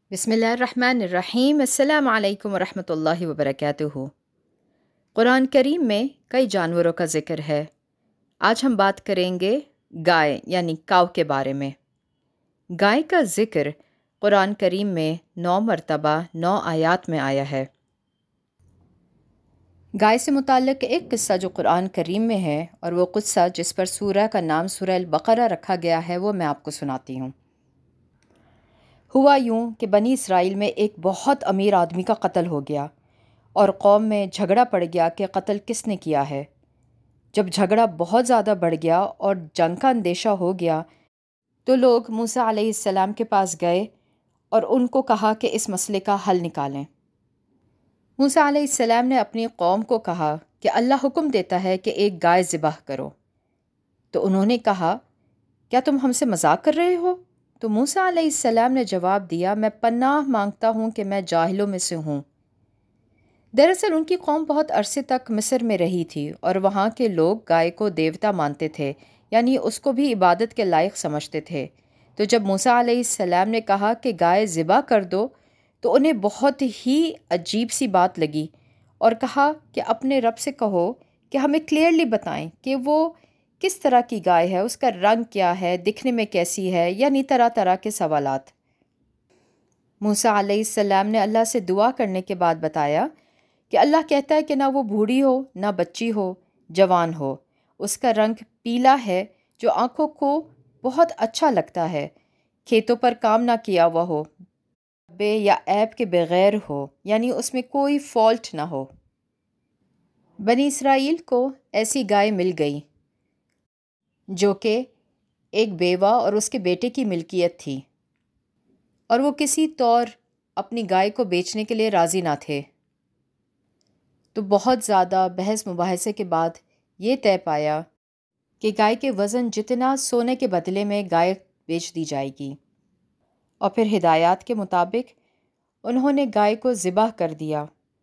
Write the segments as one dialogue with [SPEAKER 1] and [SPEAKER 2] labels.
[SPEAKER 1] بسم اللہ الرحمن الرحیم۔ السلام علیکم ورحمۃ اللہ وبرکاتہ۔ قرآن کریم میں کئی جانوروں کا ذکر ہے۔ آج ہم بات کریں گے گائے یعنی کاؤ کے بارے میں۔ گائے کا ذکر قرآن کریم میں 9 مرتبہ 9 آیات میں آیا ہے۔ گائے سے متعلق ایک قصہ جو قرآن کریم میں ہے، اور وہ قصہ جس پر سورہ کا نام سورہ البقرہ رکھا گیا ہے، وہ میں آپ کو سناتی ہوں۔ ہوا یوں کہ بنی اسرائیل میں ایک بہت امیر آدمی کا قتل ہو گیا، اور قوم میں جھگڑا پڑ گیا کہ قتل کس نے کیا ہے۔ جب جھگڑا بہت زیادہ بڑھ گیا اور جنگ کا اندیشہ ہو گیا تو لوگ موسیٰ علیہ السلام کے پاس گئے اور ان کو کہا کہ اس مسئلے کا حل نکالیں۔ موسیٰ علیہ السلام نے اپنی قوم کو کہا کہ اللہ حکم دیتا ہے کہ ایک گائے ذبح کرو۔ تو انہوں نے کہا، کیا تم ہم سے مذاق کر رہے ہو؟ تو موسیٰ علیہ السلام نے جواب دیا، میں پناہ مانگتا ہوں کہ میں جاہلوں میں سے ہوں۔ دراصل ان کی قوم بہت عرصے تک مصر میں رہی تھی، اور وہاں کے لوگ گائے کو دیوتا مانتے تھے، یعنی اس کو بھی عبادت کے لائق سمجھتے تھے۔ تو جب موسیٰ علیہ السلام نے کہا کہ گائے ذبح کر دو، تو انہیں بہت ہی عجیب سی بات لگی، اور کہا کہ اپنے رب سے کہو کہ ہمیں کلیئرلی بتائیں کہ وہ کس طرح کی گائے ہے، اس کا رنگ کیا ہے، دکھنے میں کیسی ہے، یعنی طرح طرح کے سوالات۔ موسیٰ علیہ السلام نے اللہ سے دعا کرنے کے بعد بتایا کہ اللہ کہتا ہے کہ نہ وہ بوڑھی ہو، نہ بچی ہو، جوان ہو۔ اس کا رنگ پیلا ہے جو آنکھوں کو بہت اچھا لگتا ہے، کھیتوں پر کام نہ کیا ہوا ہو، بے یا عیب کے بغیر ہو، یعنی اس میں کوئی فالٹ نہ ہو۔ بنی اسرائیل کو ایسی گائے مل گئی جو کہ ایک بیوہ اور اس کے بیٹے کی ملکیت تھی، اور وہ کسی طور اپنی گائے کو بیچنے کے لیے راضی نہ تھے۔ تو بہت زیادہ بحث مباحثے کے بعد یہ طے پایا کہ گائے کے وزن جتنا سونے کے بدلے میں گائے بیچ دی جائے گی، اور پھر ہدایات کے مطابق انہوں نے گائے کو ذبح کر دیا،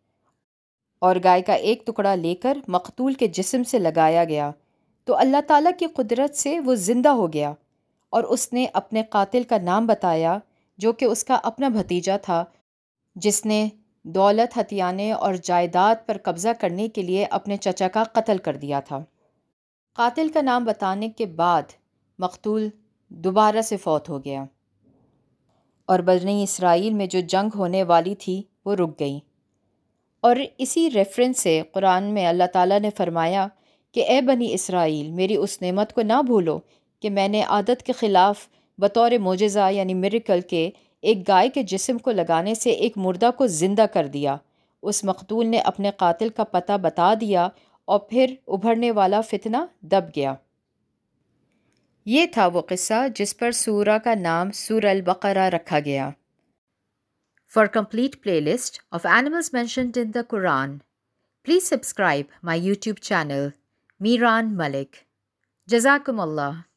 [SPEAKER 1] اور گائے کا ایک ٹکڑا لے کر مقتول کے جسم سے لگایا گیا، تو اللہ تعالیٰ کی قدرت سے وہ زندہ ہو گیا، اور اس نے اپنے قاتل کا نام بتایا جو کہ اس کا اپنا بھتیجا تھا، جس نے دولت ہتھیانے اور جائیداد پر قبضہ کرنے کے لیے اپنے چچا کا قتل کر دیا تھا۔ قاتل کا نام بتانے کے بعد مقتول دوبارہ سے فوت ہو گیا، اور بنی اسرائیل میں جو جنگ ہونے والی تھی وہ رک گئی۔ اور اسی ریفرنس سے قرآن میں اللہ تعالیٰ نے فرمایا کہ اے بنی اسرائیل، میری اس نعمت کو نہ بھولو کہ میں نے عادت کے خلاف بطور معجزہ یعنی میریکل کے ایک گائے کے جسم کو لگانے سے ایک مردہ کو زندہ کر دیا۔ اس مقتول نے اپنے قاتل کا پتہ بتا دیا، اور پھر ابھرنے والا فتنہ دب گیا۔ یہ تھا وہ قصہ جس پر سورہ کا نام سورہ البقرہ رکھا گیا۔ For complete playlist of animals mentioned in the Quran, please subscribe my YouTube channel, Miran Malik. Jazakum Allah.